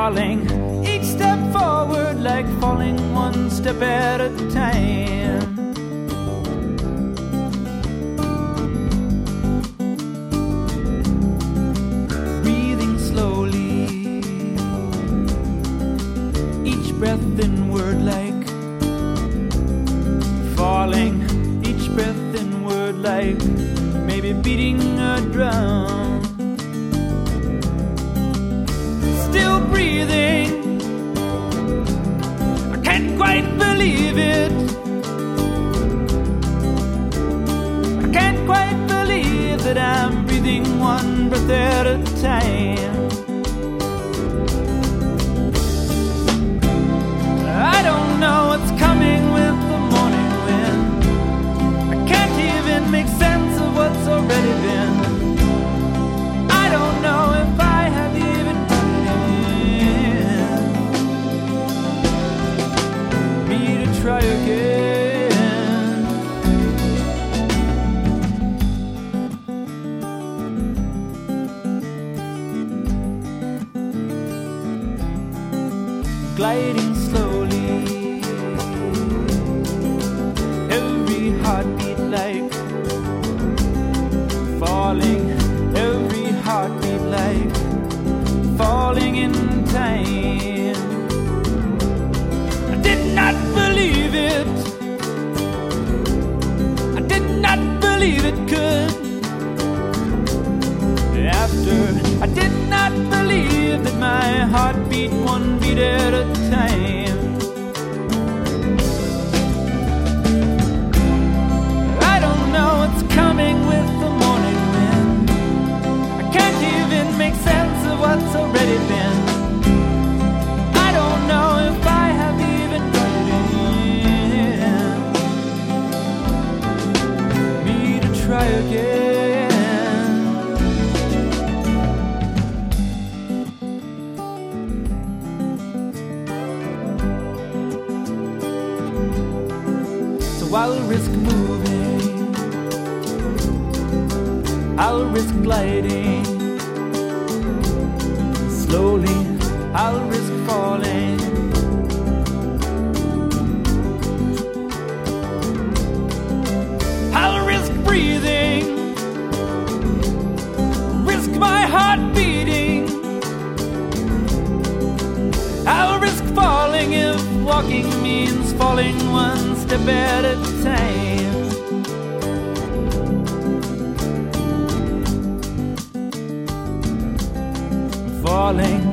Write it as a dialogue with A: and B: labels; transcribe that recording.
A: falling, each step forward like falling one step at a time. Breathing slowly, each breath inward like falling, each breath inward like maybe beating a drum. Still breathing, I can't quite believe it. I can't quite believe that I'm breathing one breath at a time. I don't know what's coming with the morning wind. I can't even make sense of what's already been. I don't know if I have even try again. Gliding slowly, every heartbeat like falling, every heartbeat like falling in time. I did not believe it. I did not believe it could. After I did not believe that my heart beat one beat at a time. I don't know what's coming with the morning wind. I can't even make sense of what's already been. I don't know if I have even try again. So I'll risk moving, I'll risk gliding. Slowly, I'll risk falling. I'll risk breathing, risk my heart beating. I'll risk falling if walking means falling one step at a time. Falling,